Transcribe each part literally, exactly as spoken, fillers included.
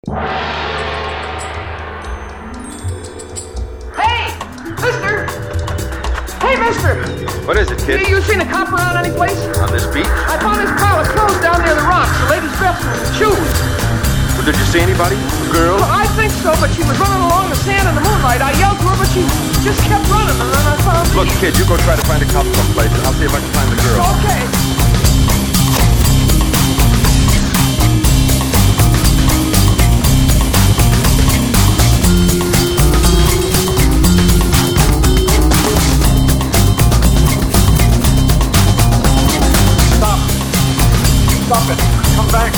Hey, mister! Hey, mister! What is it, kid? You, you seen a cop around any place? On this beach? I found his pile of clothes down near the rocks, the lady's dresses and shoes. Well, did you see anybody? A girl? Well, I think so, but she was running along the sand in the moonlight. I yelled to her, but she just kept running, and then I found... Look, kid, you go try to find a cop someplace, and I'll see if I can find the girl. Okay. Stop it. Come back.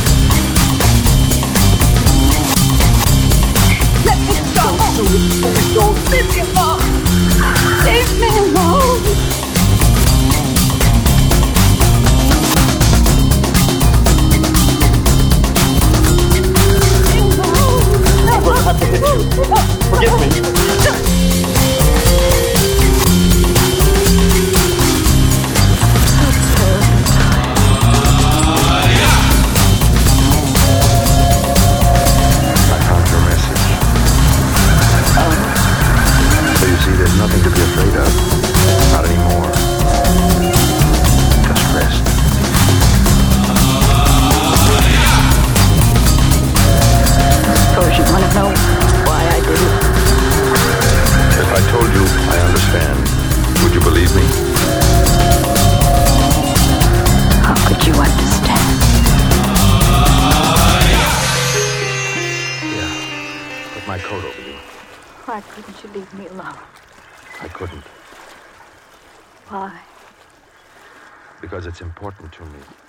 Let me go. Please don't. Leave me alone. Leave me alone. I'm going to have to hit you. Forgive me. There's nothing to be afraid of. Not anymore. Just rest. I suppose you want to know why I did it. If I told you, I understand. Would you believe me? How could you understand? Yeah. Put my coat over you. Why couldn't you leave me alone? I couldn't. Why? Because it's important to me.